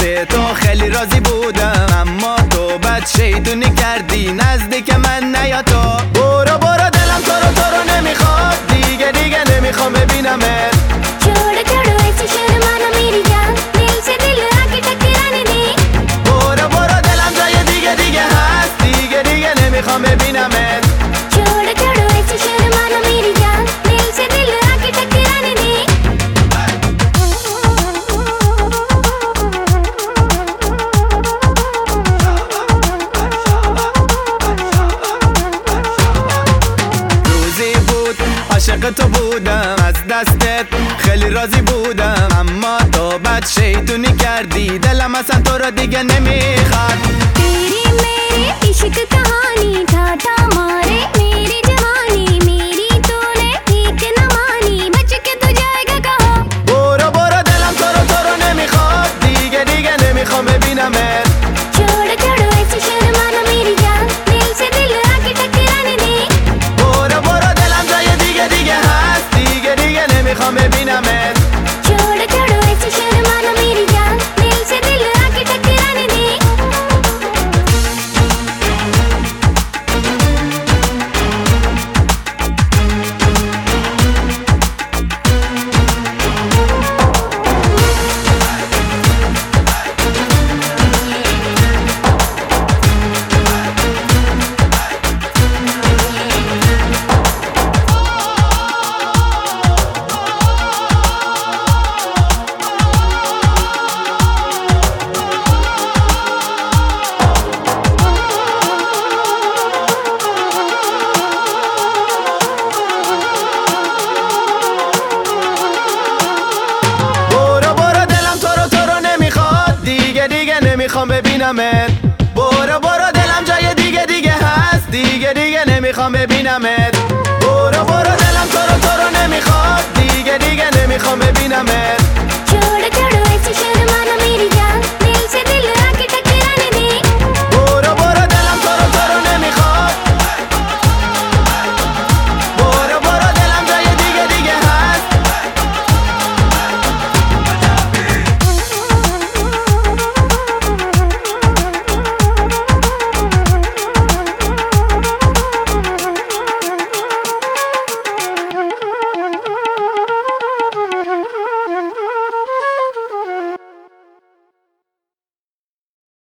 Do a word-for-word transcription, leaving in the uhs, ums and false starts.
به تو خیلی راضی بودم، اما تو بد شیطونی کردی نزدیک من نیا تو. برو برو دلم تو رو تو رو نمیخواد، دیگه دیگه نمیخوام ببینمت. छोड़ छोड़ो ऐसी शर्माना मेरी जान, दिल से दिल आके टकराने दे. برو برو دلم جای دیگه دیگه هست، دیگه دیگه نمیخوام ببینمت. छोड़ छोड़ो ऐसी शर्माना मेरी जान, दिल से दिल आके टकराने दे. روزی بود عاشق تو بودم، از دستت خیلی راضی بودم، اما تو بد شیطونی کردی دلم اصلا تو رو دیگه نمیخواد. तेरी मेरी इश्क कहानी था था मारे मेरी जवानी, मेरी तूने ठीक न मानी, बच के तू जाएगा कहाँ. برو برو دلم تو رو تو رو نمیخواد، دیگه دیگه نمیخوام ببینمت. छोड़ छोड़ो ऐसी शर्माना मेरी जान, दिल से दिल आके टकराने दे. برو برو دلم جای دیگه دیگه هست، دیگه دیگه نمیخوام ببینمت. छोड़ छोड़ो ऐसी शर्माना मेरी जान, दिल से दिल आके टकराने दे. نمیخوام ببینمت. برو برو دلم جای دیگه دیگه هست، دیگه دیگه نمیخوام ببینمت. برو برو دلم تو رو تو رو نمیخواد، دیگه دیگه نمیخوام ببینمت. छोड़ छोड़ो ऐसी शर्माना